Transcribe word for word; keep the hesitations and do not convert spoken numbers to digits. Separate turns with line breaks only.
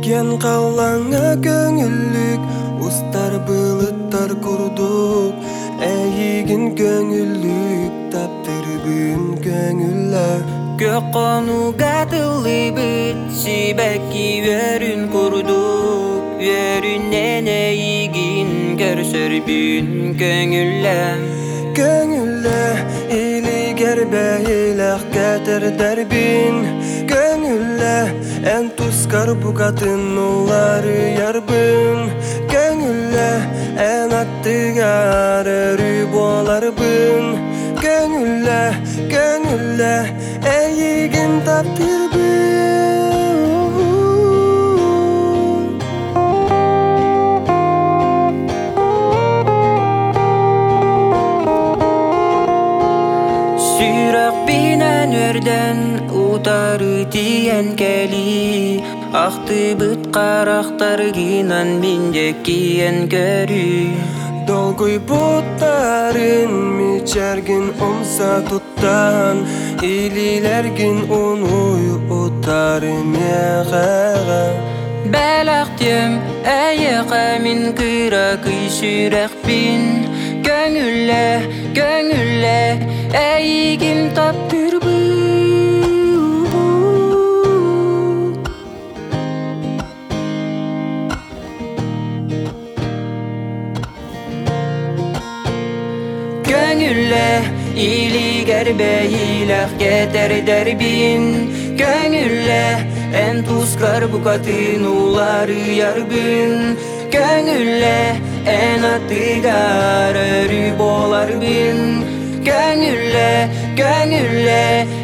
Кен қалаңа көңіллік, ұстар бұлыттар күрдік. Әйігін көңіллік, таптыр бүн көңілләр.
Көк қонуға тылы бұт, сибәкки өрін күрдік. Өріннен әйігін көрсір бүн көңілләр.
Көңіллә, илігер бәйләқ кәтір дәрбін. Көңіллә, ән тұскар бұқатын олары ярбын. Көңіллә, ән аттығар әрі боларбын. Көңіллә, көңіллә, әйігін таптыр
Сүйрак бинен өрден утары тиен кәли. Ақты бұт қарақтар гинан менде киен көрі.
Долгой бұттарын мечәргін омса тұттан. Илиләргін оңой ұттарын еғаға.
Бәләқтем әйіға мен күра күшірәқ бін. Көңілі, көңілі, әйігім таптыр бұл. Көңілі, илігер бәйләқ кетер дәрбін. Көңілі, ән тұскар бұқатын олары ярбын. Көңілі, ән аттығар әрі боларбын. Көңілі, көңілі,